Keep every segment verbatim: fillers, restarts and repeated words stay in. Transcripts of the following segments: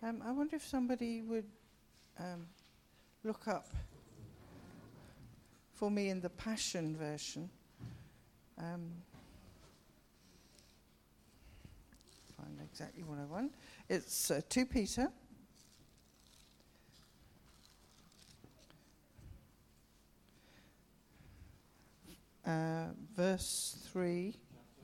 Um, I wonder if somebody would um, look up for me in the Passion version. Um, find exactly what I want. It's uh, Second Peter. Uh, verse three.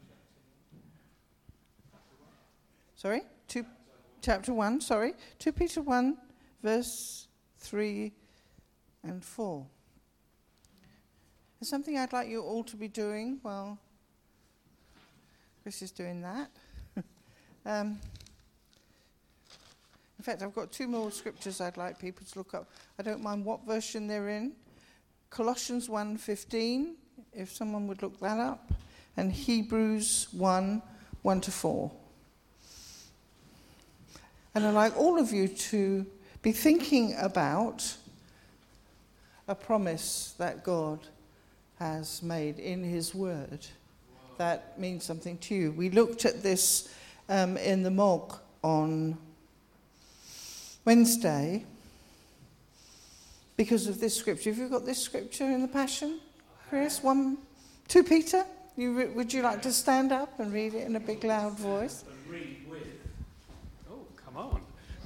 Sorry? Two, chapter one, sorry. Second Peter one, verse three and four. There's something I'd like you all to be doing while Chris is doing that. um, in fact, I've got two more scriptures I'd like people to look up. I don't mind what version they're in. Colossians one fifteen, if someone would look that up, and Hebrews one, one to four. And I'd like all of you to be thinking about a promise that God has made in his word that means something to you. We looked at this um, in the Mog on Wednesday because of this scripture. Have you got this scripture in the Passion, Chris? One, Second Peter? You re- would you like to stand up and read it in a big loud voice? And read with. Oh, come on.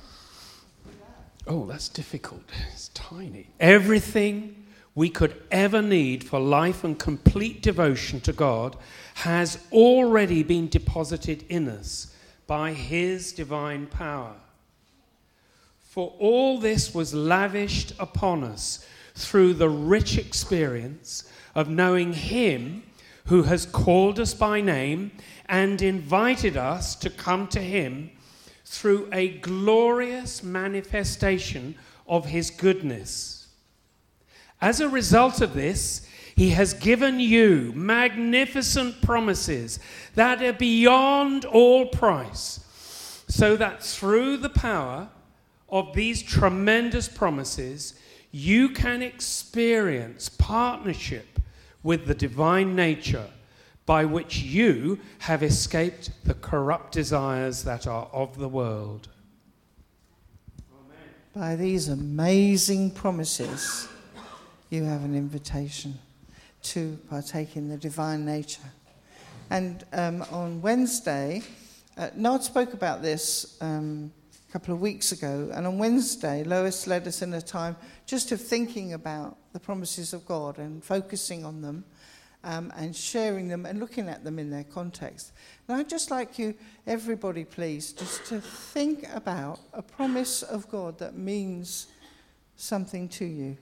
Oh, that's difficult. It's tiny. Everything we could ever need for life and complete devotion to God has already been deposited in us by his divine power. For all this was lavished upon us through the rich experience of knowing him who has called us by name and invited us to come to him through a glorious manifestation of his goodness. As a result of this, he has given you magnificent promises that are beyond all price, so that through the power of these tremendous promises, you can experience partnership with the divine nature by which you have escaped the corrupt desires that are of the world. Amen. By these amazing promises, you have an invitation to partake in the divine nature. And um, on Wednesday, uh, Nod spoke about this um, a couple of weeks ago, and on Wednesday, Lois led us in a time just of thinking about the promises of God and focusing on them um, and sharing them and looking at them in their context. And I'd just like you, everybody please, just to think about a promise of God that means something to you.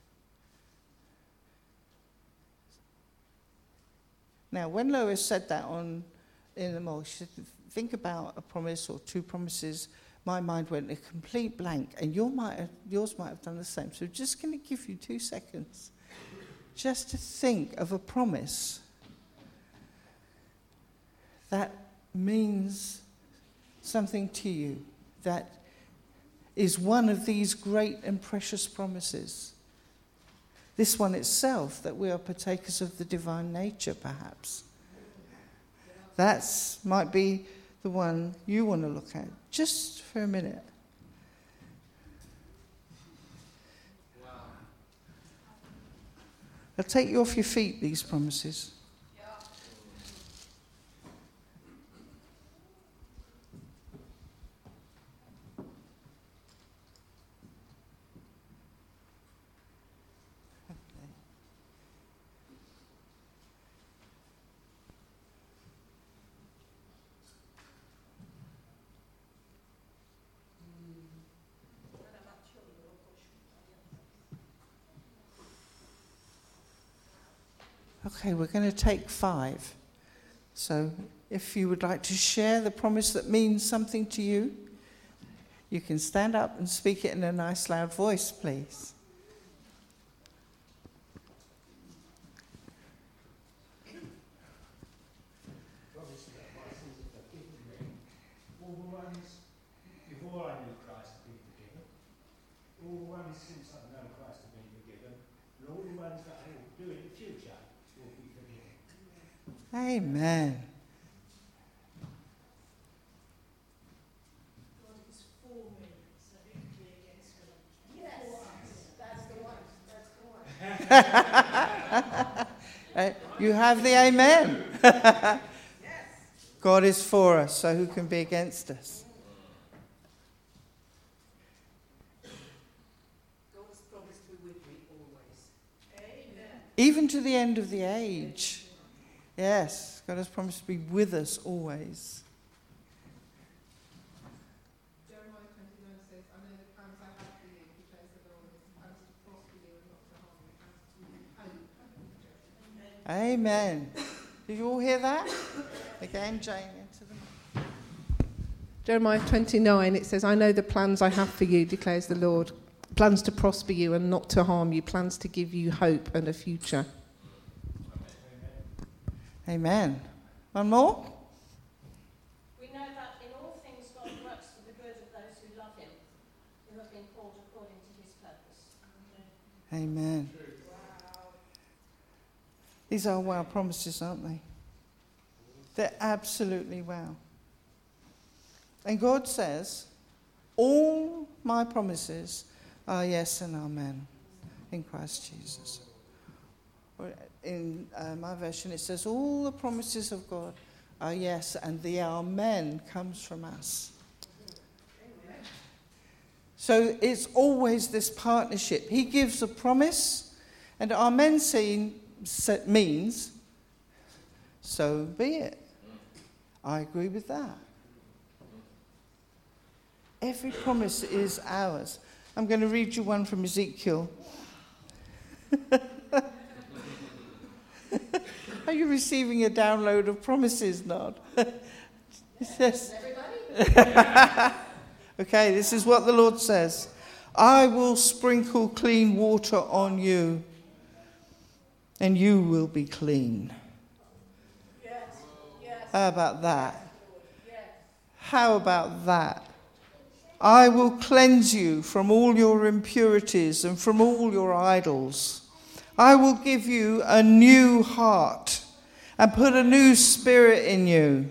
Now, when Lois said that on in the mall, she said, think about a promise or two promises. My mind went a complete blank, and your might have, yours might have done the same. So just going to give you two seconds just to think of a promise that means something to you, that is one of these great and precious promises. This one itself, that we are partakers of the divine nature, perhaps. That might be the one you want to look at, just for a minute. Wow. They'll take you off your feet, these promises. Okay, we're going to take five. So if you would like to share the promise that means something to you, you can stand up and speak it in a nice loud voice, please. All the ones before I knew Christ have been forgiven. All the ones since I've known Christ have been forgiven. And all the ones that I will do in the future. Amen. God is for me. Uh, you have the amen. God is for us, so who can be against us? God has promised to be with me always. Amen. Even to the end of the age. Yes, God has promised to be with us always. Jeremiah twenty-nine says, I know the plans I have for you, declares the Lord, plans to prosper you and not to harm you, plans to give you hope. Amen. Did you all hear that? Again, Jane, into the mic. Jeremiah twenty-nine, it says, I know the plans I have for you, declares the Lord, plans to prosper you and not to harm you, plans to give you hope and a future. Amen. One more? We know that in all things God works for the good of those who love him, who have been called according to his purpose. Amen. Wow. These are wow promises, aren't they? They're absolutely wow. And God says, all my promises are yes and amen in Christ Jesus. Or in uh, my version, it says, all the promises of God are yes, and the amen comes from us. Amen. So it's always this partnership. He gives a promise, and amen seen, means, so be it. I agree with that. Every promise is ours. I'm going to read you one from Ezekiel. Are you receiving a download of promises, Nod? It says, okay, this is what the Lord says. I will sprinkle clean water on you, and you will be clean. Yes. Yes. How about that? Yes. How about that? I will cleanse you from all your impurities and from all your idols. I will give you a new heart and put a new spirit in you.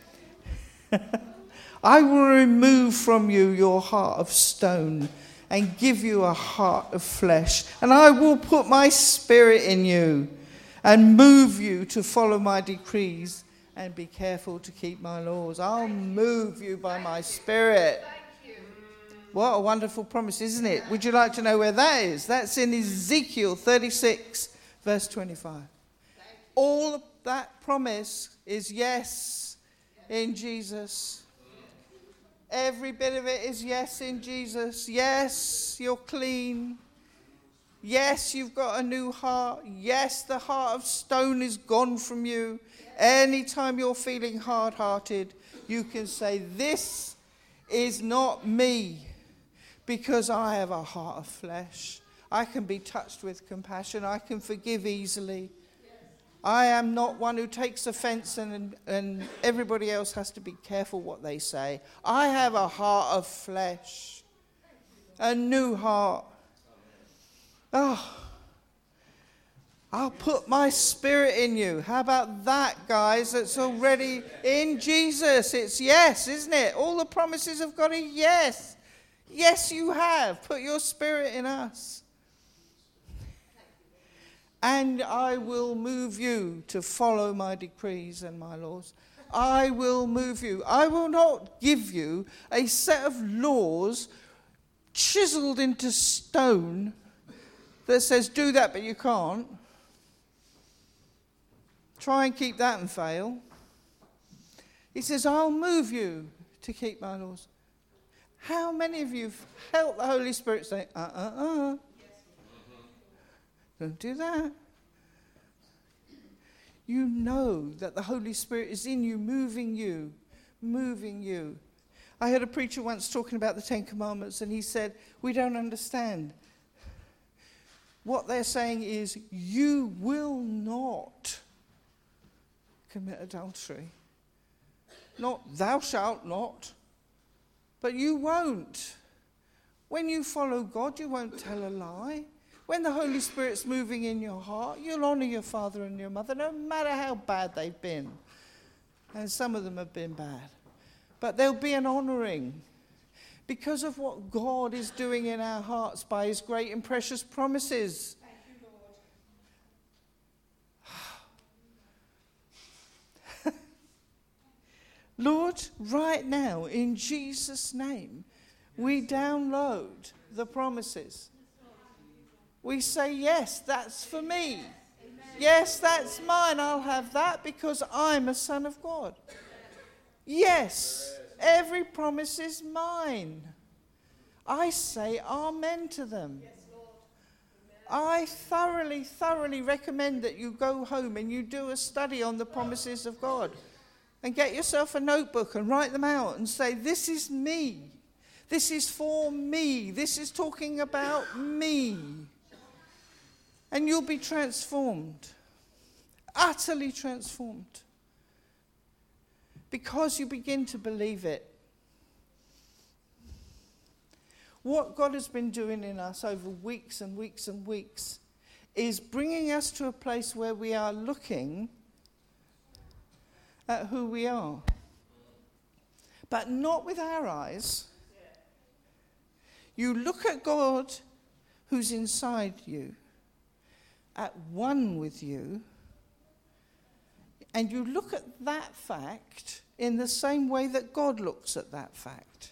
I will remove from you your heart of stone and give you a heart of flesh. And I will put my spirit in you and move you to follow my decrees and be careful to keep my laws. I'll move you by my spirit. What a wonderful promise, isn't it? Would you like to know where that is? That's in Ezekiel thirty-six, verse twenty-five. All of that promise is yes in Jesus. Every bit of it is yes in Jesus. Yes, you're clean. Yes, you've got a new heart. Yes, the heart of stone is gone from you. Anytime you're feeling hard-hearted, you can say, this is not me, because I have a heart of flesh. I can be touched with compassion. I can forgive easily. I am not one who takes offense and, and everybody else has to be careful what they say. I have a heart of flesh, a new heart. Oh, I'll put my spirit in you. How about that, guys? It's already in Jesus. It's yes, isn't it? All the promises of God are yes. Yes, you have. Put your spirit in us. And I will move you to follow my decrees and my laws. I will move you. I will not give you a set of laws chiseled into stone that says do that but you can't. Try and keep that and fail. He says, I'll move you to keep my laws. How many of you have felt the Holy Spirit say, uh, uh, uh. Don't do that. You know that the Holy Spirit is in you, moving you, moving you. I heard a preacher once talking about the Ten Commandments, and he said, we don't understand. What they're saying is, you will not commit adultery. Not thou shalt not, but you won't. When you follow God, you won't tell a lie. When the Holy Spirit's moving in your heart, you'll honour your father and your mother, no matter how bad they've been. And some of them have been bad. But there'll be an honouring because of what God is doing in our hearts by his great and precious promises. Thank you, Lord. Lord, right now, in Jesus' name, we download the promises. We say, yes, that's for me. Yes, that's mine. I'll have that because I'm a son of God. Yes, every promise is mine. I say amen to them. I thoroughly, thoroughly recommend that you go home and you do a study on the promises of God. And get yourself a notebook and write them out and say, this is me. This is for me. This is talking about me. And you'll be transformed. Utterly transformed. Because you begin to believe it. What God has been doing in us over weeks and weeks and weeks is bringing us to a place where we are looking at who we are. But not with our eyes. You look at God who's inside you, at one with you, and you look at that fact in the same way that God looks at that fact.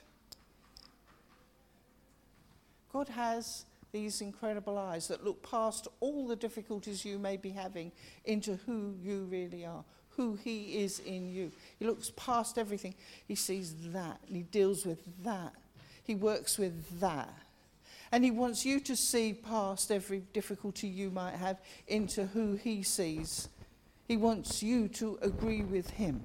God has these incredible eyes that look past all the difficulties you may be having into who you really are, who he is in you. He looks past everything. He sees that, and he deals with that. He works with that. And he wants you to see past every difficulty you might have into who he sees. He wants you to agree with him.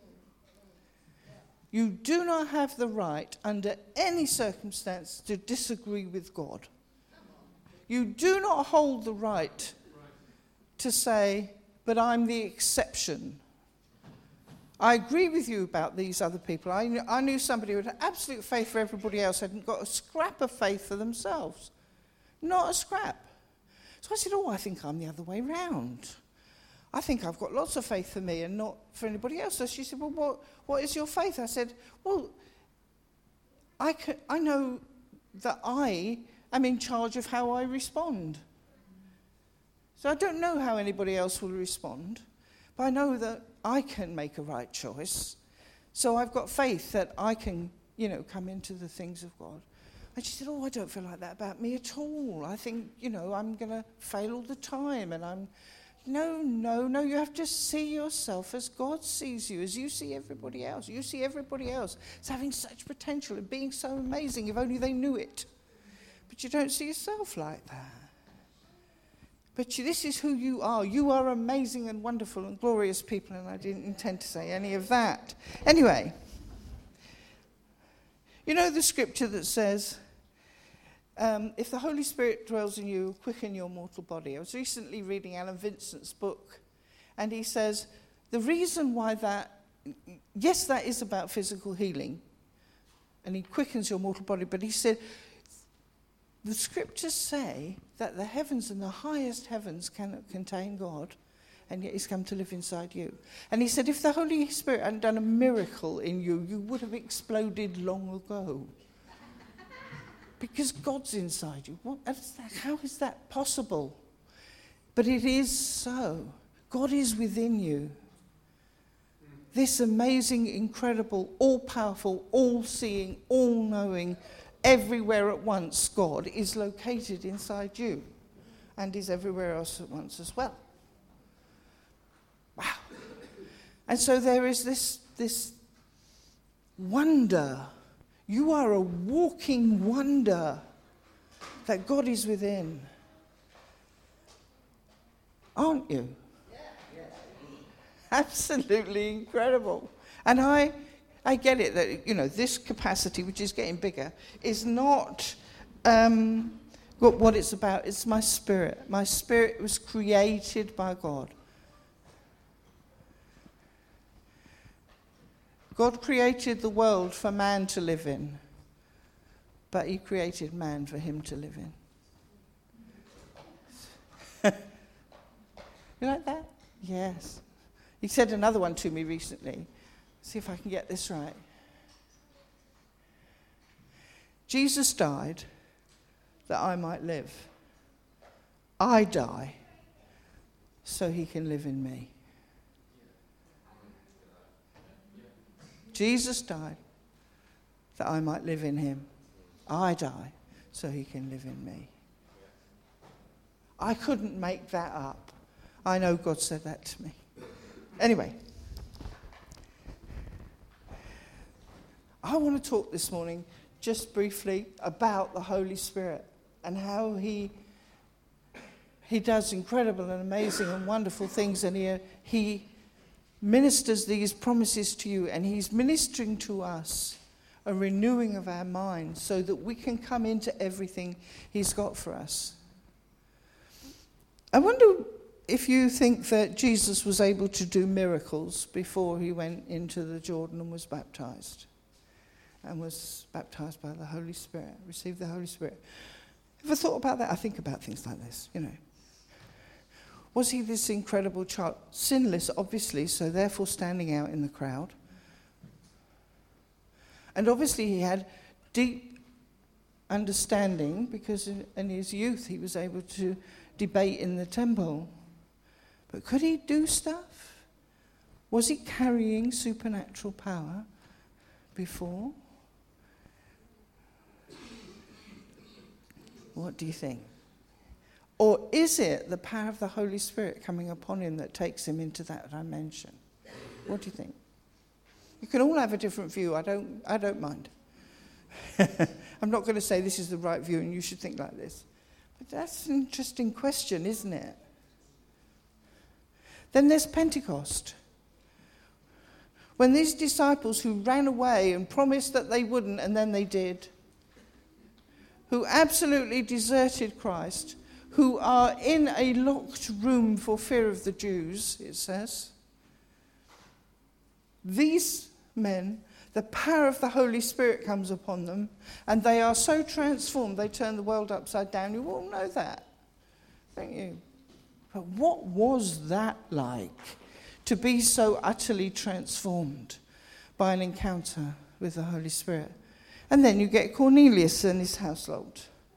You do not have the right, under any circumstance, to disagree with God. You do not hold the right to say, but I'm the exception. I agree with you about these other people. I knew, I knew somebody who had absolute faith for everybody else, hadn't got a scrap of faith for themselves. Not a scrap. So I said, oh, I think I'm the other way round. I think I've got lots of faith for me and not for anybody else. So she said, well, what, what is your faith? I said, well, I, can, I know that I am in charge of how I respond. So I don't know how anybody else will respond, but I know that I can make a right choice. So I've got faith that I can, you know, come into the things of God. And she said, oh, I don't feel like that about me at all. I think, you know, I'm going to fail all the time. And I'm, no, no, no, you have to see yourself as God sees you, as you see everybody else. You see everybody else as having such potential and being so amazing, if only they knew it. But you don't see yourself like that. But you, this is who you are. You are amazing and wonderful and glorious people, and I didn't intend to say any of that. Anyway, you know the scripture that says, um, if the Holy Spirit dwells in you, quicken your mortal body. I was recently reading Alan Vincent's book, and he says, the reason why that, yes, that is about physical healing, and he quickens your mortal body, but he said, the scriptures say that the heavens and the highest heavens cannot contain God, and yet he's come to live inside you. And he said, if the Holy Spirit hadn't done a miracle in you, you would have exploded long ago. Because God's inside you. What is that? How is that possible? But it is so. God is within you. This amazing, incredible, all-powerful, all-seeing, all-knowing, everywhere at once God is located inside you and is everywhere else at once as well. Wow. And so there is this, this wonder. You are a walking wonder that God is within. Aren't you? Absolutely incredible. And I... I get it that, you know, this capacity, which is getting bigger, is not um, what, what it's about. It's my spirit. My spirit was created by God. God created the world for man to live in, but he created man for him to live in. You like that? Yes. He said another one to me recently. See if I can get this right. Jesus died that I might live. I die so he can live in me. Jesus died that I might live in him. I die so he can live in me. I couldn't make that up. I know God said that to me. Anyway, I want to talk this morning just briefly about the Holy Spirit and how he he does incredible and amazing and wonderful things, and he, he ministers these promises to you, and he's ministering to us a renewing of our minds so that we can come into everything he's got for us. I wonder if you think that Jesus was able to do miracles before he went into the Jordan and was baptized, and was baptized by the Holy Spirit, received the Holy Spirit. Ever thought about that? I think about things like this, you know. Was he this incredible child? Sinless, obviously, so therefore standing out in the crowd. And obviously he had deep understanding because in, in his youth he was able to debate in the temple. But could he do stuff? Was he carrying supernatural power before? What do you think? Or is it the power of the Holy Spirit coming upon him that takes him into that dimension? What do you think? You can all have a different view. I don't I don't mind. I'm not going to say this is the right view and you should think like this. But that's an interesting question, isn't it? Then there's Pentecost. When these disciples who ran away and promised that they wouldn't and then they did, who absolutely deserted Christ, who are in a locked room for fear of the Jews, it says. These men, the power of the Holy Spirit comes upon them, and they are so transformed, they turn the world upside down. You all know that, don't you? But what was that like, to be so utterly transformed by an encounter with the Holy Spirit? And then you get Cornelius and his household,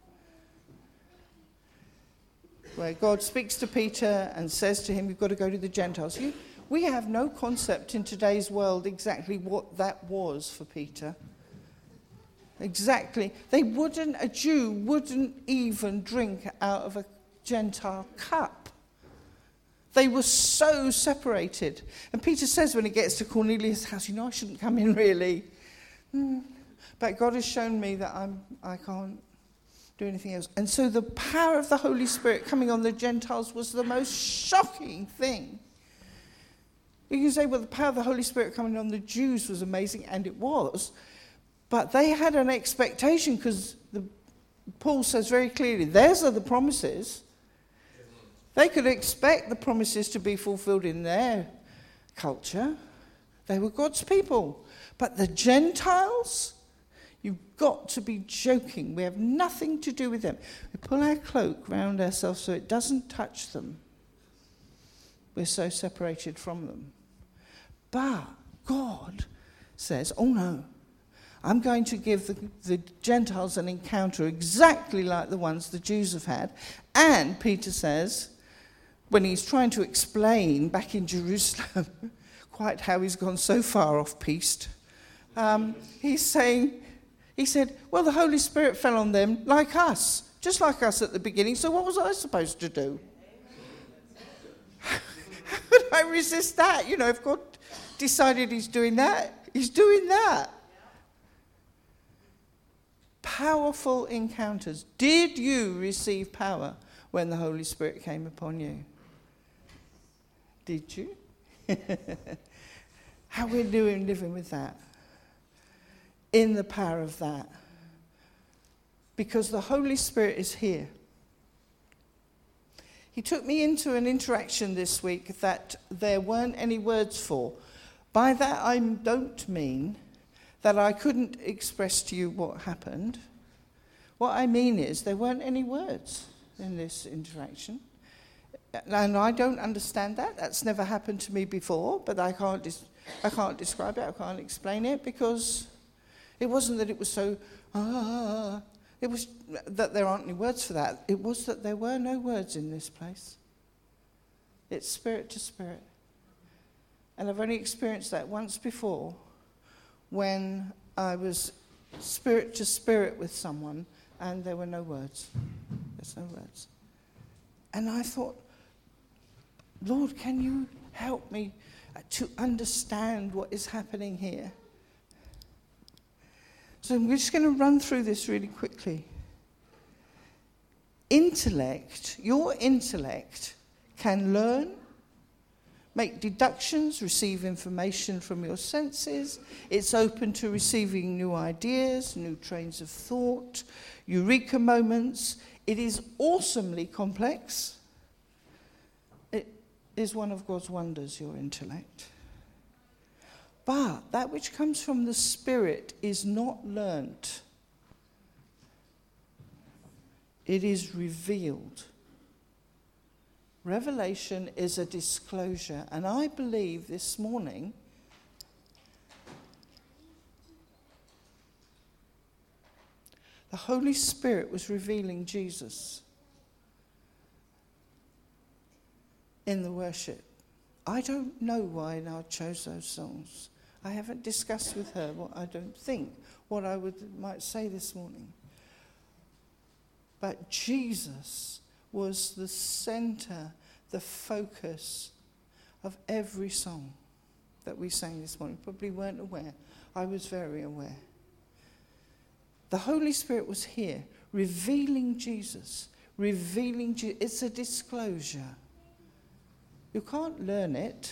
where God speaks to Peter and says to him, you've got to go to the Gentiles. You, we have no concept in today's world exactly what that was for Peter. Exactly. They wouldn't, a Jew wouldn't even drink out of a Gentile cup. They were so separated. And Peter says when he gets to Cornelius' house, you know, I shouldn't come in really. Mm. But God has shown me that I'm, I can't do anything else. And so the power of the Holy Spirit coming on the Gentiles was the most shocking thing. You can say, well, the power of the Holy Spirit coming on the Jews was amazing, and it was. But they had an expectation, because Paul says very clearly, theirs are the promises. They could expect the promises to be fulfilled in their culture. They were God's people. But the Gentiles, you've got to be joking. We have nothing to do with them. We pull our cloak round ourselves so it doesn't touch them. We're so separated from them. But God says, oh no, I'm going to give the, the Gentiles an encounter exactly like the ones the Jews have had. And Peter says, when he's trying to explain back in Jerusalem quite how he's gone so far off piste, um, he's saying, he said, well, the Holy Spirit fell on them like us, just like us at the beginning, so what was I supposed to do? How could I resist that? You know, if God decided he's doing that, he's doing that. Powerful encounters. Did you receive power when the Holy Spirit came upon you? Did you? How we're doing living with that? In the power of that. Because the Holy Spirit is here. He took me into an interaction this week that there weren't any words for. By that I don't mean that I couldn't express to you what happened. What I mean is there weren't any words in this interaction. And I don't understand that. That's never happened to me before, but I can't dis- I can't describe it, I can't explain it, because it wasn't that it was so, ah, it was that there aren't any words for that. It was that there were no words in this place. It's spirit to spirit. And I've only experienced that once before, when I was spirit to spirit with someone and there were no words. There's no words. And I thought, Lord, can you help me to understand what is happening here? So I'm just going to run through this really quickly. Intellect, your intellect can learn, make deductions, receive information from your senses. It's open to receiving new ideas, new trains of thought, eureka moments. It is awesomely complex. It is one of God's wonders, your intellect. But that which comes from the Spirit is not learnt. It is revealed. Revelation is a disclosure. And I believe this morning the Holy Spirit was revealing Jesus in the worship. I don't know why I chose those songs. I haven't discussed with her what I don't think, what I would might say this morning. But Jesus was the center, the focus of every song that we sang this morning. Probably weren't aware. I was very aware. The Holy Spirit was here, revealing Jesus, revealing Jesus. It's a disclosure. You can't learn it.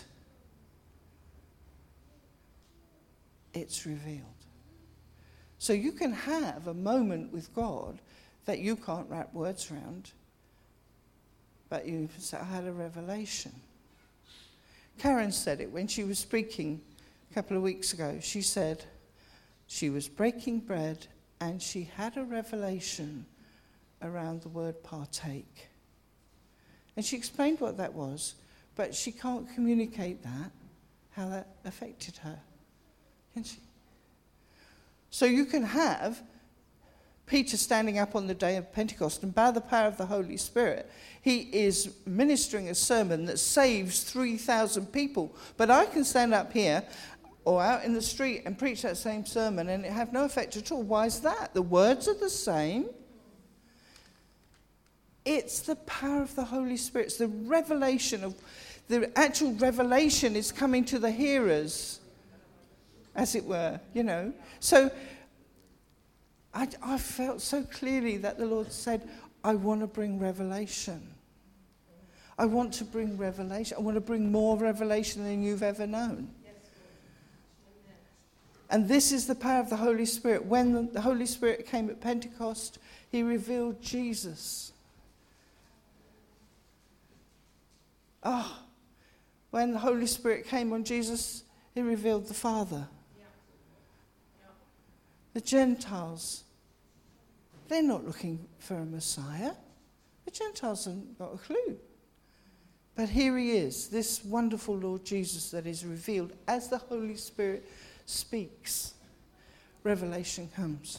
It's revealed. So you can have a moment with God that you can't wrap words around, but you say, I had a revelation. Karen said it when she was speaking a couple of weeks ago. She said she was breaking bread and she had a revelation around the word partake. And she explained what that was, but she can't communicate that, how that affected her. Can she? So you can have Peter standing up on the day of Pentecost, and by the power of the Holy Spirit, he is ministering a sermon that saves three thousand people. But I can stand up here or out in the street and preach that same sermon and it have no effect at all. Why is that? The words are the same. It's the power of the Holy Spirit. It's the revelation of, the actual revelation is coming to the hearers, as it were, you know. So I, I felt so clearly that the Lord said, I want to bring revelation. I want to bring revelation. I want to bring more revelation than you've ever known. And this is the power of the Holy Spirit. When the Holy Spirit came at Pentecost, he revealed Jesus. Ah, oh, when the Holy Spirit came on Jesus, he revealed the Father. The Gentiles, they're not looking for a Messiah. The Gentiles haven't got a clue. But here he is, this wonderful Lord Jesus that is revealed as the Holy Spirit speaks. Revelation comes.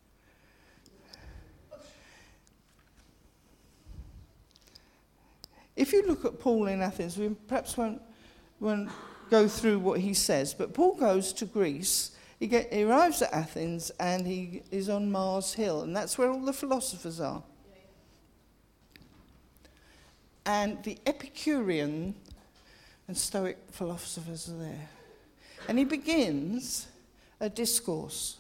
If you look at Paul in Athens, we perhaps won't, won't go through what he says, but Paul goes to Greece. He, get, he arrives at Athens and he is on Mars Hill, and that's where all the philosophers are. And the Epicurean and Stoic philosophers are there. And he begins a discourse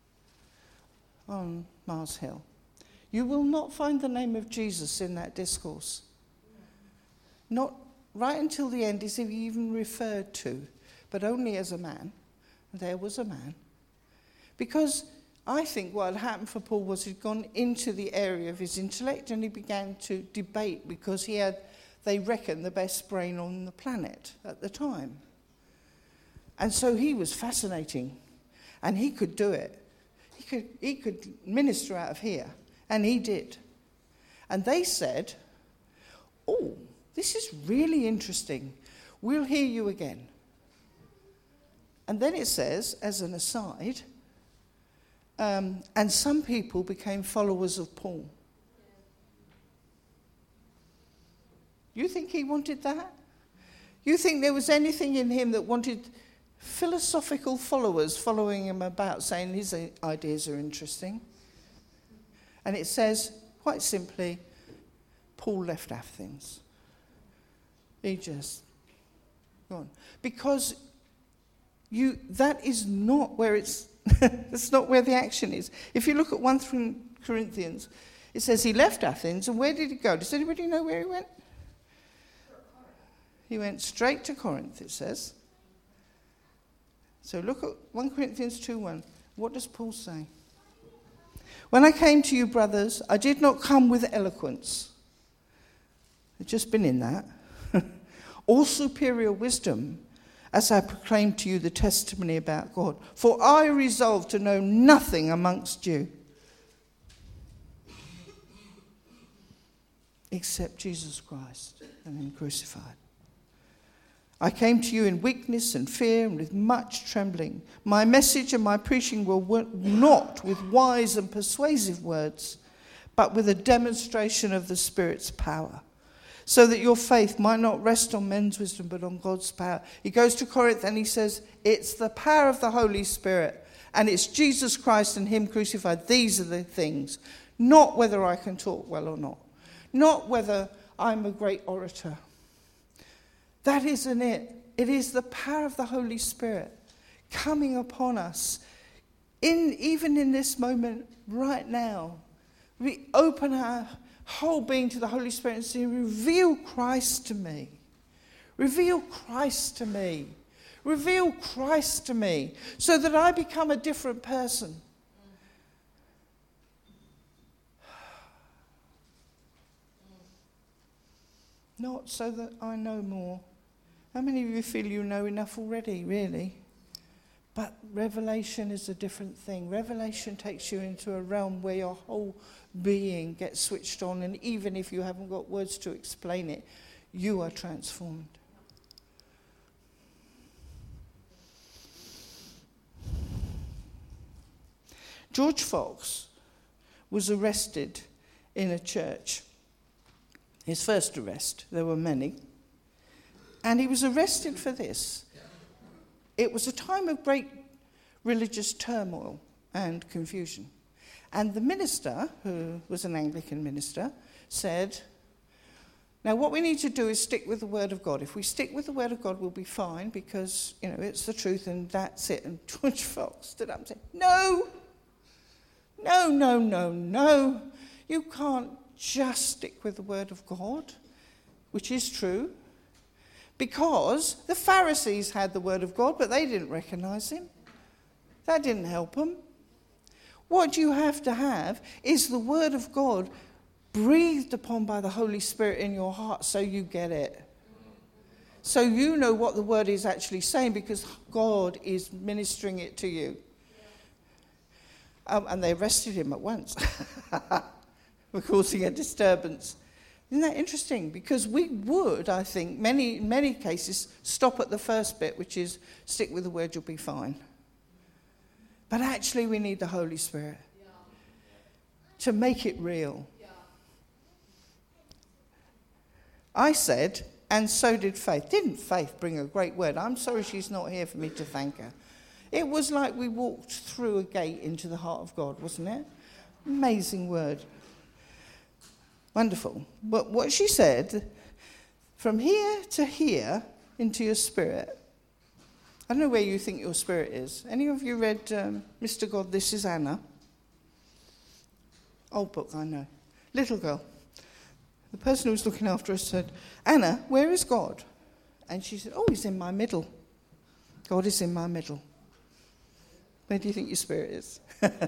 on Mars Hill. You will not find the name of Jesus in that discourse. Not right until the end is he even referred to, but only as a man. There was a man. Because I think what had happened for Paul was he'd gone into the area of his intellect and he began to debate because he had, they reckon, the best brain on the planet at the time. And so he was fascinating and he could do it. He could, he could minister out of here, and he did. And they said, oh, this is really interesting. We'll hear you again. And then it says, as an aside, um, and some people became followers of Paul. You think he wanted that? You think there was anything in him that wanted philosophical followers following him about, saying his ideas are interesting. And it says, quite simply, Paul left Athens. He just gone. Because you that is not where it's that's not where the action is. If you look at First Corinthians, it says he left Athens, and where did he go? Does anybody know where he went? He went straight to Corinth, it says. So look at First Corinthians two one. What does Paul say? When I came to you, brothers, I did not come with eloquence. I've just been in that. Or superior wisdom, as I proclaimed to you the testimony about God. For I resolved to know nothing amongst you except Jesus Christ and him crucified. I came to you in weakness and fear and with much trembling. My message and my preaching were not with wise and persuasive words, but with a demonstration of the Spirit's power, so that your faith might not rest on men's wisdom, but on God's power. He goes to Corinth and he says, it's the power of the Holy Spirit, and it's Jesus Christ and him crucified. These are the things. Not whether I can talk well or not. Not whether I'm a great orator. That isn't it. It is the power of the Holy Spirit coming upon us, in even in this moment right now. We open our whole being to the Holy Spirit and say, reveal Christ to me. Reveal Christ to me. Reveal Christ to me so that I become a different person. Not so that I know more. How many of you feel you know enough already, really? But revelation is a different thing. Revelation takes you into a realm where your whole being gets switched on, and even if you haven't got words to explain it, you are transformed. George Fox was arrested in a church. His first arrest, there were many. And he was arrested for this. It was a time of great religious turmoil and confusion. And the minister, who was an Anglican minister, said, now what we need to do is stick with the Word of God. If we stick with the Word of God, we'll be fine because, you know, it's the truth and that's it. And George Fox stood up and said, no, no, no, no, no. You can't just stick with the Word of God, which is true. Because the Pharisees had the Word of God, but they didn't recognize him. That didn't help them. What you have to have is the Word of God breathed upon by the Holy Spirit in your heart so you get it. So you know what the Word is actually saying because God is ministering it to you. Um, and they arrested him at once for causing a disturbance. Isn't that interesting? Because we would, I think, many many cases, stop at the first bit, which is stick with the Word, you'll be fine. But actually we need the Holy Spirit yeah. to make it real. Yeah. I said, and so did Faith. Didn't Faith bring a great word? I'm sorry she's not here for me to thank her. It was like we walked through a gate into the heart of God, wasn't it? Amazing word. Wonderful. But what she said, from here to here into your spirit, I don't know where you think your spirit is. Any of you read um, Mister God, This is Anna? Old book, I know. Little girl. The person who was looking after her said, Anna, where is God? And she said, oh, he's in my middle. God is in my middle. Where do you think your spirit is?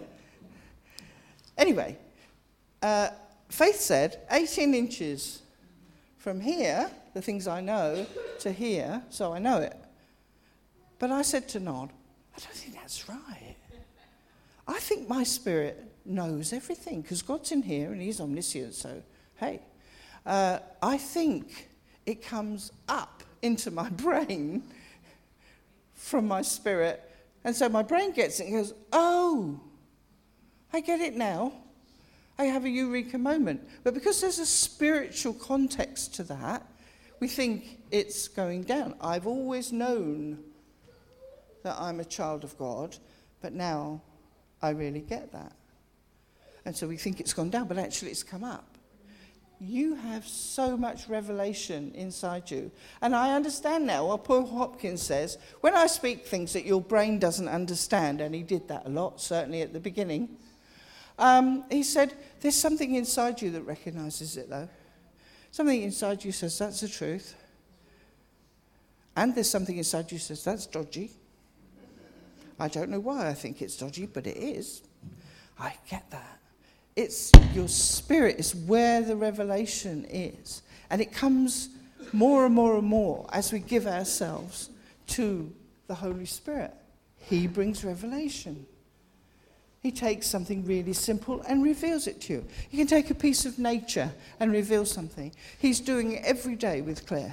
Anyway, uh, Faith said, eighteen inches from here, the things I know, to here, so I know it. But I said to Nod, I don't think that's right. I think my spirit knows everything, because God's in here and he's omniscient, so hey. Uh, I think it comes up into my brain from my spirit, and so my brain gets it and goes, oh, I get it now. I have a eureka moment. But because there's a spiritual context to that, we think it's going down. I've always known that I'm a child of God, but now I really get that. And so we think it's gone down, but actually it's come up. You have so much revelation inside you. And I understand now what Paul Hopkins says. When I speak things that your brain doesn't understand, and he did that a lot, certainly at the beginning, um, he said, there's something inside you that recognizes it, though. Something inside you says, that's the truth. And there's something inside you says, that's dodgy. I don't know why I think it's dodgy, but it is. I get that. It's your spirit is where the revelation is. And it comes more and more and more as we give ourselves to the Holy Spirit. He brings revelation. He takes something really simple and reveals it to you. You can take a piece of nature and reveal something. He's doing it every day with Claire.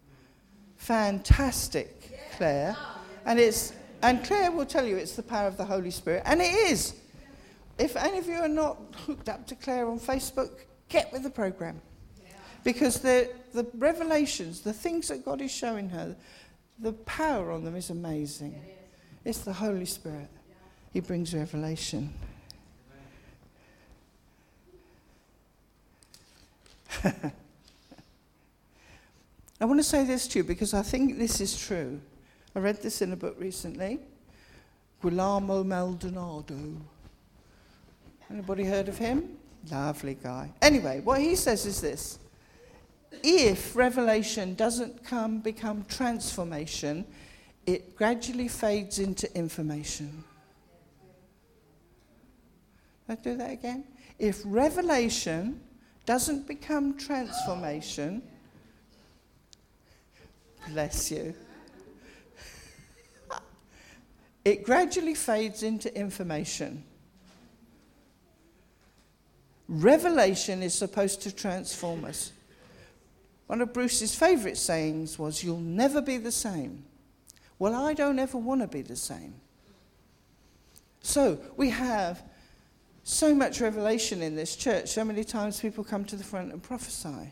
Fantastic, Claire. And it's and Claire will tell you it's the power of the Holy Spirit. And it is. If any of you are not hooked up to Claire on Facebook, get with the program. Because the, the revelations, the things that God is showing her, the power on them is amazing. It's the Holy Spirit. He brings revelation. I want to say this to you because I think this is true. I read this in a book recently. Guillermo Maldonado. Anybody heard of him? Lovely guy. Anyway, what he says is this. If revelation doesn't come become transformation, it gradually fades into information. Let's do that again. If revelation doesn't become transformation, bless you, it gradually fades into information. Revelation is supposed to transform us. One of Bruce's favourite sayings was, you'll never be the same. Well, I don't ever want to be the same. So we have so much revelation in this church. So many times people come to the front and prophesy.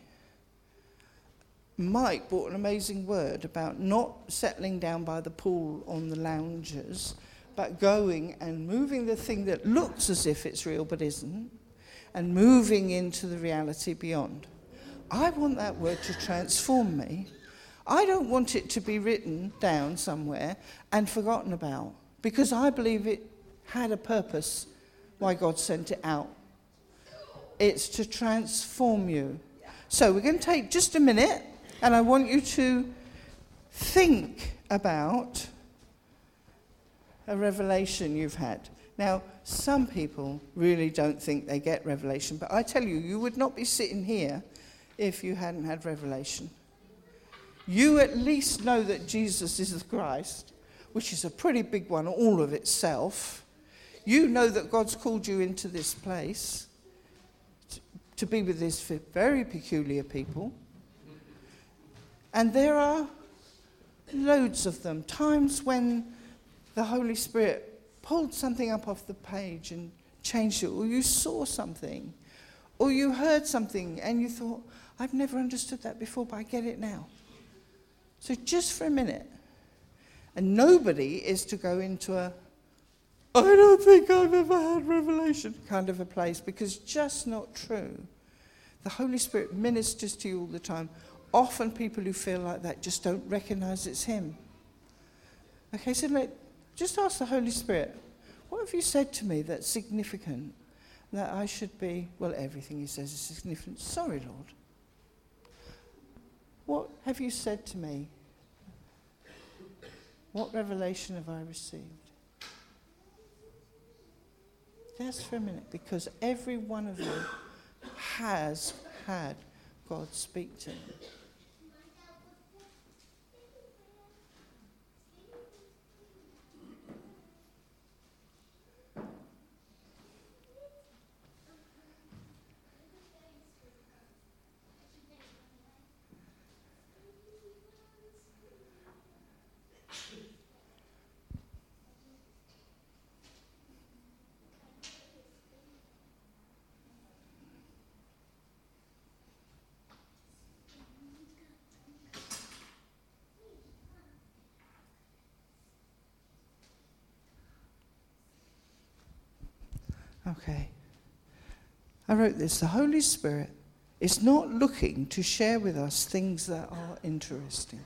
Mike brought an amazing word about not settling down by the pool on the loungers, but going and moving the thing that looks as if it's real but isn't, and moving into the reality beyond. I want that word to transform me. I don't want it to be written down somewhere and forgotten about, because I believe it had a purpose why God sent it out. It's to transform you. So we're going to take just a minute, and I want you to think about a revelation you've had. Now, some people really don't think they get revelation, but I tell you, you would not be sitting here if you hadn't had revelation. You at least know that Jesus is the Christ, which is a pretty big one all of itself. You know that God's called you into this place to, to be with these very peculiar people. And there are loads of them, times when the Holy Spirit pulled something up off the page and changed it, or you saw something, or you heard something and you thought, I've never understood that before, but I get it now. So just for a minute, and nobody is to go into a, I don't think I've ever had revelation kind of a place, because it's just not true. The Holy Spirit ministers to you all the time. Often people who feel like that just don't recognize it's him. Okay, so let, just ask the Holy Spirit, what have you said to me that's significant, that I should be, well, everything he says is significant. Sorry, Lord. What have you said to me? What revelation have I received? Just for a minute, because every one of you has had God speak to them. Okay. I wrote this. The Holy Spirit is not looking to share with us things that are interesting.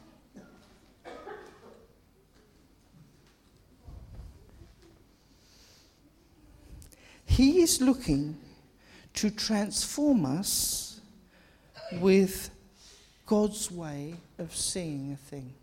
He is looking to transform us with God's way of seeing a thing.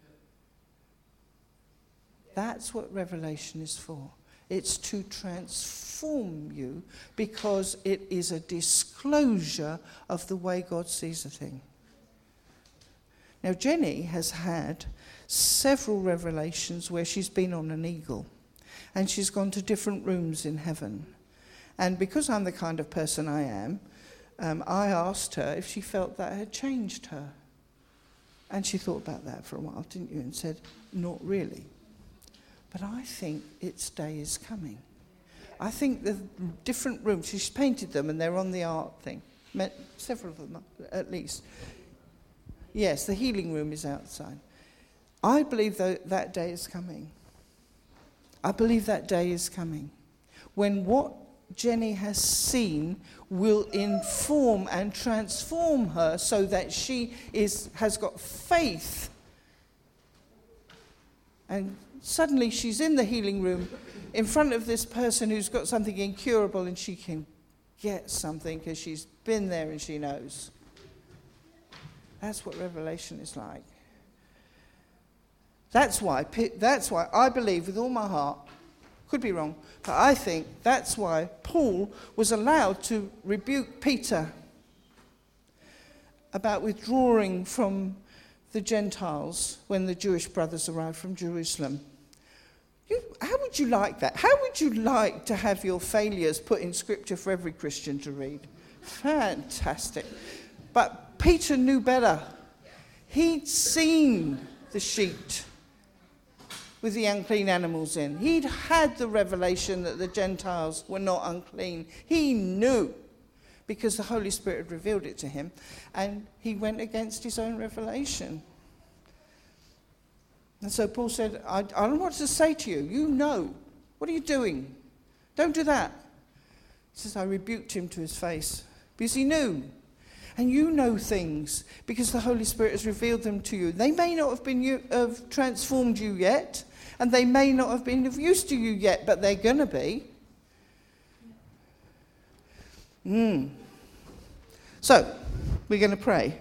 That's what Revelation is for. It's to transform you because it is a disclosure of the way God sees a thing. Now, Jenny has had several revelations where she's been on an eagle and she's gone to different rooms in heaven. And because I'm the kind of person I am, um, I asked her if she felt that had changed her. And she thought about that for a while, didn't you? And said, not really. But I think its day is coming. I think the different rooms, she's painted them and they're on the art thing. Several of them, at least. Yes, the healing room is outside. I believe that that day is coming. I believe that day is coming. When what Jenny has seen will inform and transform her so that she is has got faith. And suddenly she's in the healing room in front of this person who's got something incurable and she can get something because she's been there and she knows. That's what Revelation is like. That's why, that's why I believe with all my heart, could be wrong, but I think that's why Paul was allowed to rebuke Peter about withdrawing from the Gentiles when the Jewish brothers arrived from Jerusalem. You, how would you like that? How would you like to have your failures put in Scripture for every Christian to read? Fantastic. But Peter knew better. He'd seen the sheet with the unclean animals in. He'd had the revelation that the Gentiles were not unclean. He knew because the Holy Spirit had revealed it to him, and he went against his own revelation. And so Paul said, I, I don't know what to say to you. You know. What are you doing? Don't do that. He says, I rebuked him to his face because he knew. And you know things because the Holy Spirit has revealed them to you. They may not have been you, have transformed you yet, and they may not have been of use to you yet, but they're going to be. Mm. So, we're going to pray.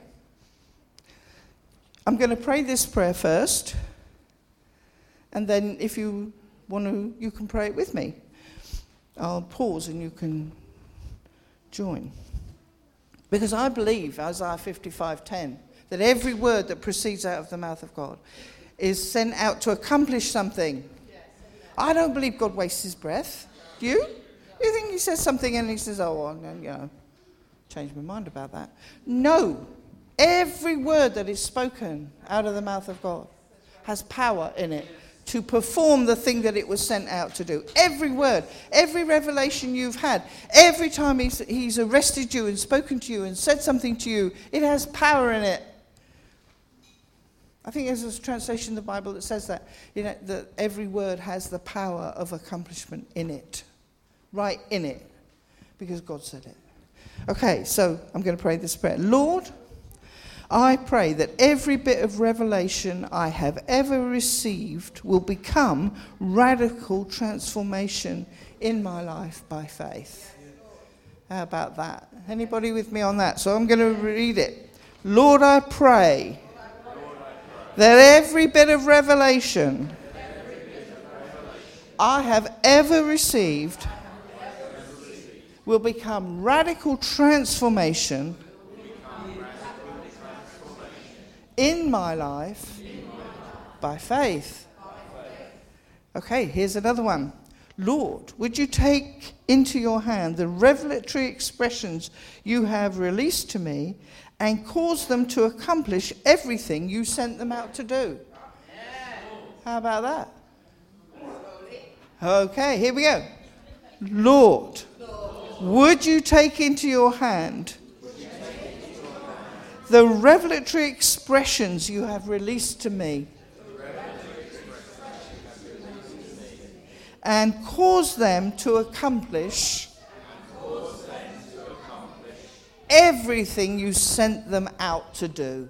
I'm going to pray this prayer first, and then if you want to, you can pray it with me. I'll pause and you can join. Because I believe, Isaiah fifty-five ten, that every word that proceeds out of the mouth of God is sent out to accomplish something. I don't believe God wastes his breath. Do you? You think he says something and he says, oh, well, you know, change my mind about that. No. Every word that is spoken out of the mouth of God has power in it to perform the thing that it was sent out to do. Every word, every revelation you've had, every time he's, he's arrested you and spoken to you and said something to you, it has power in it. I think there's a translation in the Bible that says that, you know, that every word has the power of accomplishment in it, right in it, because God said it. Okay, so I'm going to pray this prayer. Lord, I pray that every bit of revelation I have ever received will become radical transformation in my life by faith. How about that? Anybody with me on that? So I'm going to read it. Lord, I pray that every bit of revelation I have ever received will become radical transformation in my life by faith. Okay, here's another one. Lord, would you take into your hand the revelatory expressions you have released to me and cause them to accomplish everything you sent them out to do? How about that? Okay, here we go. Lord, would you take into your hand the revelatory expressions you have released to me and cause them to accomplish everything you sent them out to do.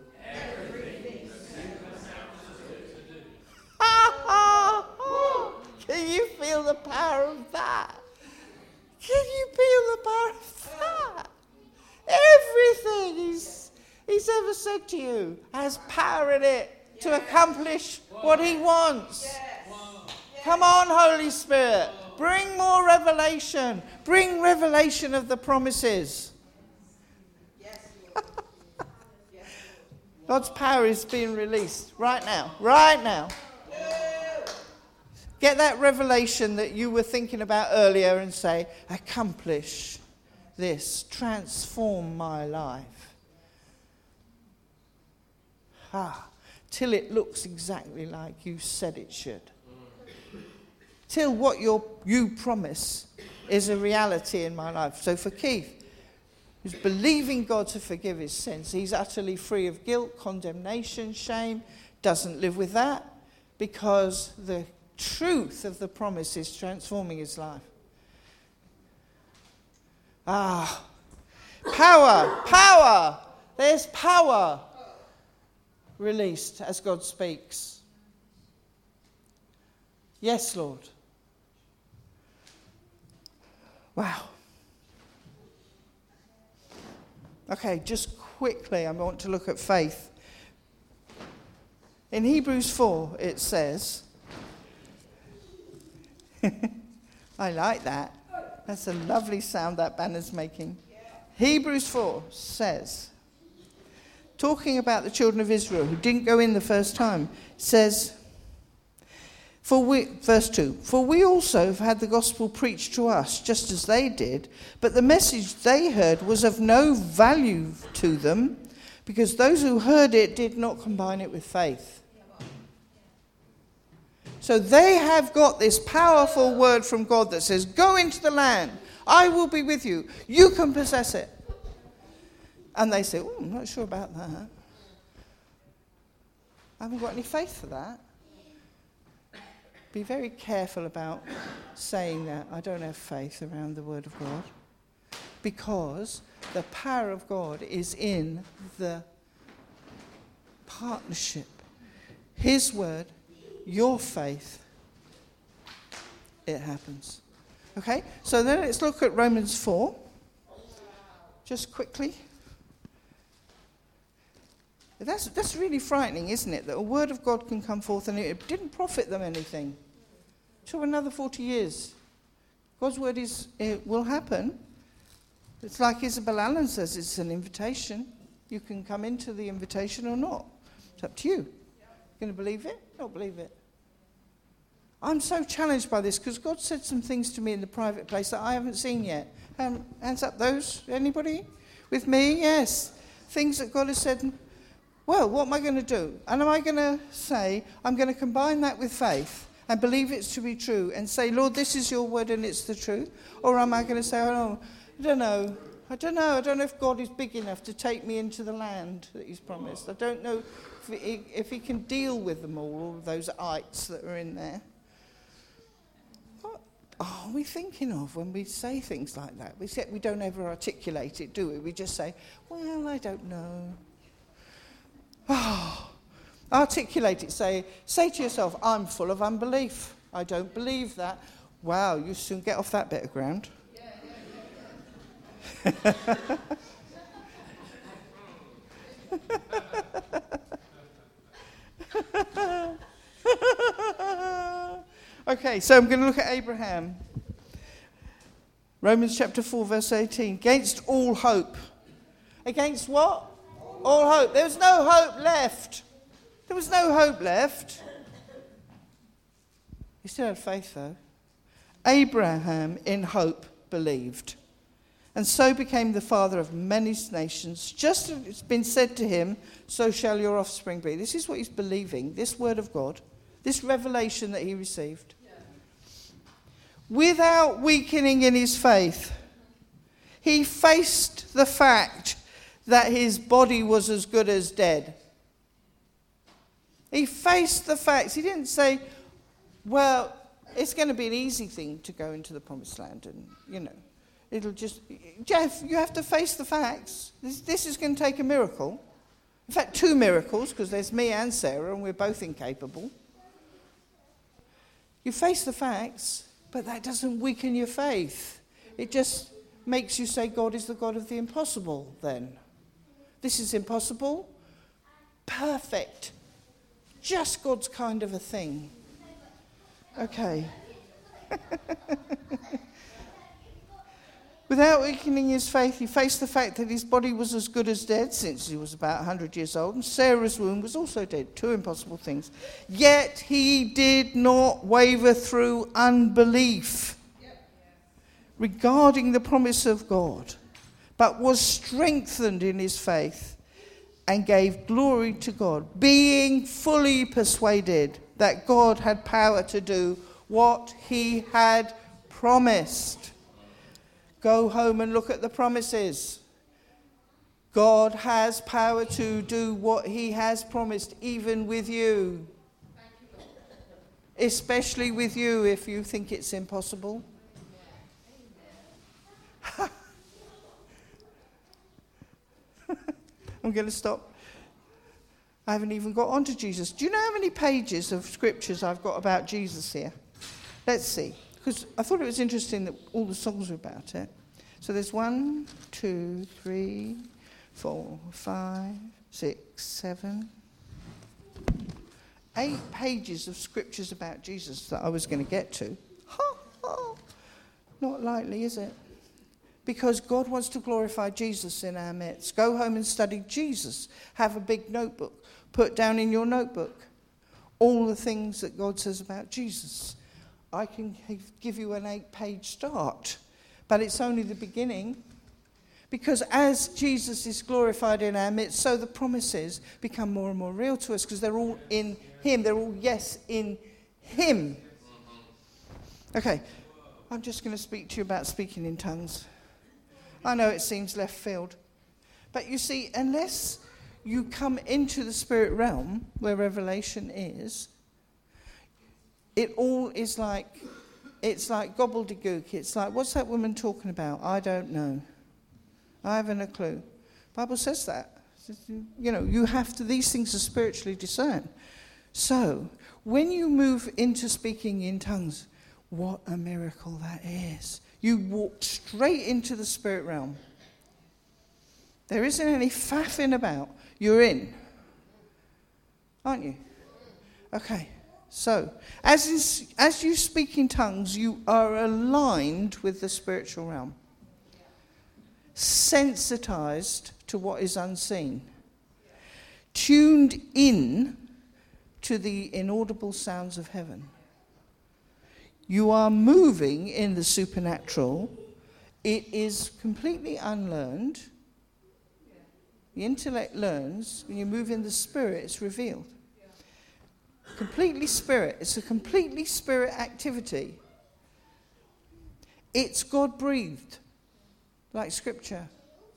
Can you feel the power of that? Can you feel the power of that? Everything he's, he's ever said to you has power in it to accomplish what he wants. Come on, Holy Spirit. Bring more revelation. Bring revelation of the promises. God's power is being released right now. Right now. Get that revelation that you were thinking about earlier and say, accomplish this. Transform my life. Ah, till it looks exactly like you said it should. Till what your, you promise is a reality in my life. So for Keith, who's believing God to forgive his sins, he's utterly free of guilt, condemnation, shame, doesn't live with that because the truth of the promise is transforming his life. Ah, power, power. There's power released as God speaks. Yes, Lord. Wow. Okay, just quickly, I want to look at faith. In Hebrews four, it says, I like that. That's a lovely sound that banner's making. Hebrews four says, talking about the children of Israel who didn't go in the first time, says, For we, verse two, for we also have had the gospel preached to us, just as they did, but the message they heard was of no value to them, because those who heard it did not combine it with faith. So they have got this powerful word from God that says, go into the land, I will be with you, you can possess it. And they say, oh, I'm not sure about that. I haven't got any faith for that. Be very careful about saying that I don't have faith around the word of God, because the power of God is in the partnership. His word, your faith, it happens. Okay, so then let's look at Romans four, just quickly. That's, that's really frightening, isn't it? That a word of God can come forth and it didn't profit them anything. To another forty years. God's word is, it will happen. It's like Isabel Allen says, it's an invitation. You can come into the invitation or not. It's up to you. You're going to believe it? Not believe it. I'm so challenged by this because God said some things to me in the private place that I haven't seen yet. Um, hands up those. Anybody? With me? Yes. Things that God has said. Well, what am I going to do? And am I going to say, I'm going to combine that with faith and believe it's to be true and say, Lord, this is your word and it's the truth? Or am I going to say, oh, I don't know. I don't know. I don't know if God is big enough to take me into the land that he's promised. I don't know if he, if he can deal with them all, all of those ites that are in there. What are we thinking of when we say things like that? We say, we don't ever articulate it, do we? We just say, well, I don't know. Oh, articulate it. Say, say to yourself, I'm full of unbelief. I don't believe that. Wow, you soon get off that bit of ground. Okay, so I'm going to look at Abraham. Romans chapter four, verse eighteen. Against all hope. Against what? All hope. There was no hope left. There was no hope left. He still had faith, though. Abraham, in hope, believed, and so became the father of many nations. Just as it's been said to him, so shall your offspring be. This is what he's believing, this word of God, this revelation that he received. Yeah. Without weakening in his faith, he faced the fact that his body was as good as dead. He faced the facts. He didn't say, well, it's going to be an easy thing to go into the promised land, and, you know, it'll just... Jeff, you have to face the facts. This, this is going to take a miracle. In fact, two miracles, because there's me and Sarah, and we're both incapable. You face the facts, but that doesn't weaken your faith. It just makes you say God is the God of the impossible, then. This is impossible. Perfect. Just God's kind of a thing. Okay. Without weakening his faith, he faced the fact that his body was as good as dead since he was about one hundred years old, and Sarah's womb was also dead. Two impossible things. Yet he did not waver through unbelief regarding the promise of God, but was strengthened in his faith and gave glory to God, being fully persuaded that God had power to do what he had promised. Go home and look at the promises. God has power to do what he has promised, even with you. Especially with you if you think it's impossible. I'm going to stop. I haven't even got onto Jesus. Do you know how many pages of scriptures I've got about Jesus here? Let's see. Because I thought it was interesting that all the songs were about it. So there's one, two, three, four, five, six, seven, eight pages of scriptures about Jesus that I was going to get to. Ha, ha. Not likely, is it? Because God wants to glorify Jesus in our midst. Go home and study Jesus. Have a big notebook. Put down in your notebook all the things that God says about Jesus. I can give you an eight-page start, but it's only the beginning. Because as Jesus is glorified in our midst, so the promises become more and more real to us, because they're all in him. They're all yes in him. Okay, I'm just going to speak to you about speaking in tongues. I know it seems left field. But you see, unless you come into the spirit realm where revelation is, it all is like, it's like gobbledygook. It's like, what's that woman talking about? I don't know. I haven't a clue. The Bible says that. You know, you have to, these things are spiritually discerned. So, when you move into speaking in tongues, what a miracle that is. You walk straight into the spirit realm. There isn't any faffing about. You're in. Aren't you? Okay. So, as, is, as you speak in tongues, you are aligned with the spiritual realm. Sensitized to what is unseen. Tuned in to the inaudible sounds of heaven. You are moving in the supernatural. It is completely unlearned. The intellect learns. When you move in the spirit, it's revealed. Completely spirit. It's a completely spirit activity. It's God-breathed, like Scripture.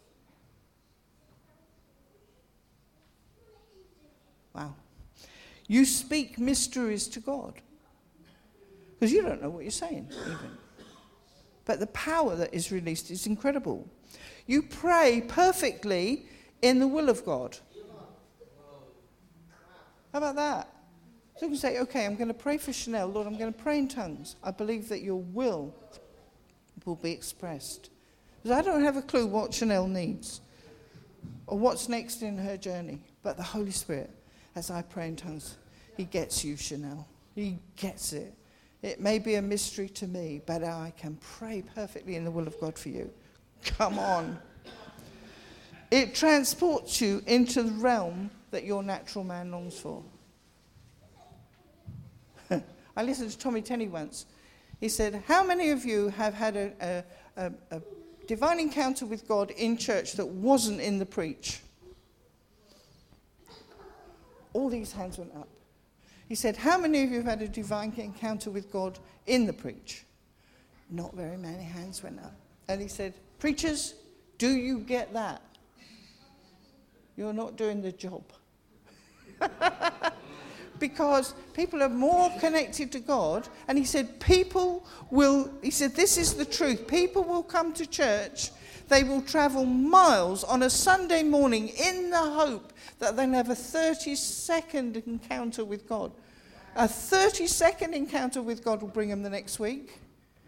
Wow. You speak mysteries to God. Because you don't know what you're saying, even. But the power that is released is incredible. You pray perfectly in the will of God. How about that? So you can say, okay, I'm going to pray for Chanel. Lord, I'm going to pray in tongues. I believe that your will will be expressed. Because I don't have a clue what Chanel needs or what's next in her journey. But the Holy Spirit, as I pray in tongues, he gets you, Chanel. He gets it. It may be a mystery to me, but I can pray perfectly in the will of God for you. Come on. It transports you into the realm that your natural man longs for. I listened to Tommy Tenney once. He said, how many of you have had a, a, a, a divine encounter with God in church that wasn't in the preach? All these hands went up. He said, how many of you have had a divine encounter with God in the preach? Not very many hands went up. And he said, preachers, do you get that? You're not doing the job. because people are more connected to God. And he said, people will, he said, this is the truth. People will come to church. They will travel miles on a Sunday morning in the hope that they'll have a thirty-second encounter with God. A thirty-second encounter with God will bring them the next week.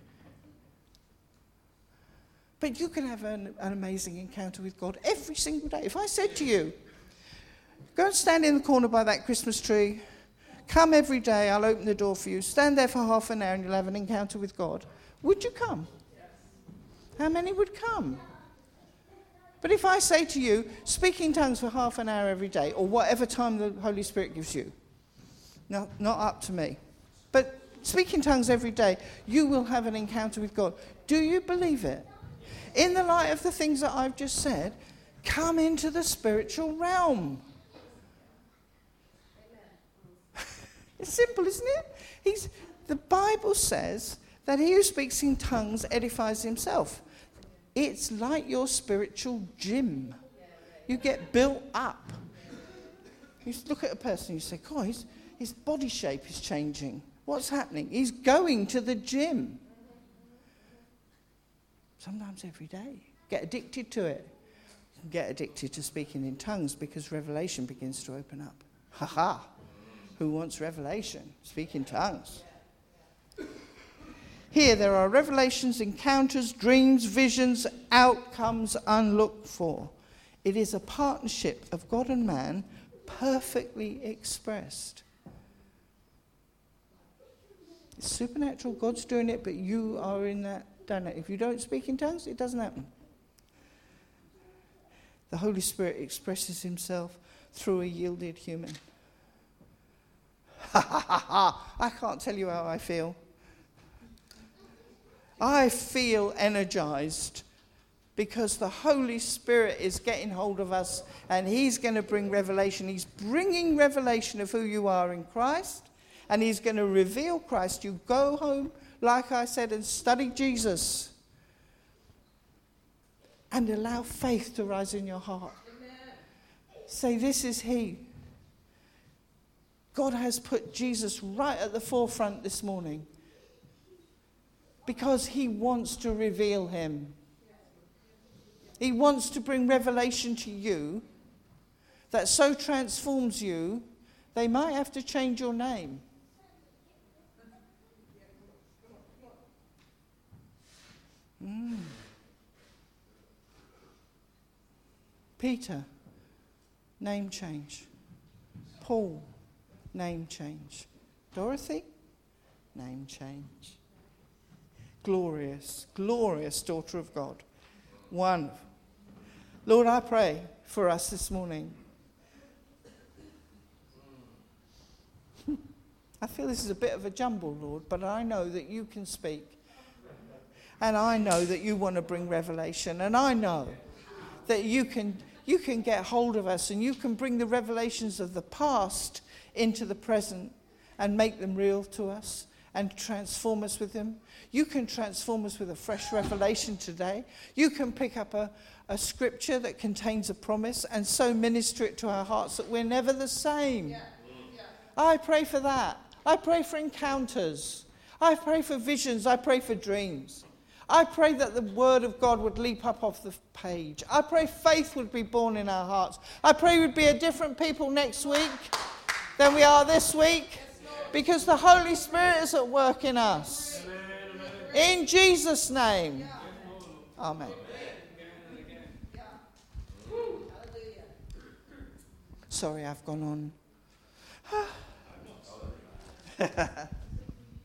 But you can have an, an amazing encounter with God every single day. If I said to you, go and stand in the corner by that Christmas tree, come every day, I'll open the door for you, stand there for half an hour and you'll have an encounter with God, would you come? How many would come? But if I say to you, speak in tongues for half an hour every day, or whatever time the Holy Spirit gives you, no, not up to me, but speak in tongues every day, you will have an encounter with God. Do you believe it? In the light of the things that I've just said, come into the spiritual realm. It's simple, isn't it? He's, the Bible says that he who speaks in tongues edifies himself. It's like your spiritual gym. You get built up. You look at a person and you say, God, his, his body shape is changing. What's happening? He's going to the gym. Sometimes every day. Get addicted to it. Get addicted to speaking in tongues because revelation begins to open up. Ha ha. Who wants revelation? Speak in tongues. Here there are revelations, encounters, dreams, visions, outcomes unlooked for. It is a partnership of God and man perfectly expressed. It's supernatural, God's doing it, but you are in that dynamic. If you don't speak in tongues, it doesn't happen. The Holy Spirit expresses himself through a yielded human. Ha ha ha ha! I can't tell you how I feel. I feel energized because the Holy Spirit is getting hold of us and he's going to bring revelation. He's bringing revelation of who you are in Christ and he's going to reveal Christ. You go home, like I said, and study Jesus and allow faith to rise in your heart. Amen. Say, this is he. God has put Jesus right at the forefront this morning. Because he wants to reveal him. He wants to bring revelation to you that so transforms you, they might have to change your name. Mm. Peter, name change. Paul, name change. Dorothy, name change. Glorious, glorious daughter of God. One. Lord, I pray for us this morning. I feel this is a bit of a jumble, Lord, but I know that you can speak. And I know that you want to bring revelation. And I know that you can, you can get hold of us and you can bring the revelations of the past into the present and make them real to us and transform us with them. You can transform us with a fresh revelation today. You can pick up a, a scripture that contains a promise and so minister it to our hearts that we're never the same. Yeah. Yeah. I pray for that. I pray for encounters. I pray for visions. I pray for dreams. I pray that the word of God would leap up off the page. I pray faith would be born in our hearts. I pray we'd be a different people next week than we are this week. Because the Holy Spirit is at work in us. In Jesus' name. Amen. Sorry, I've gone on.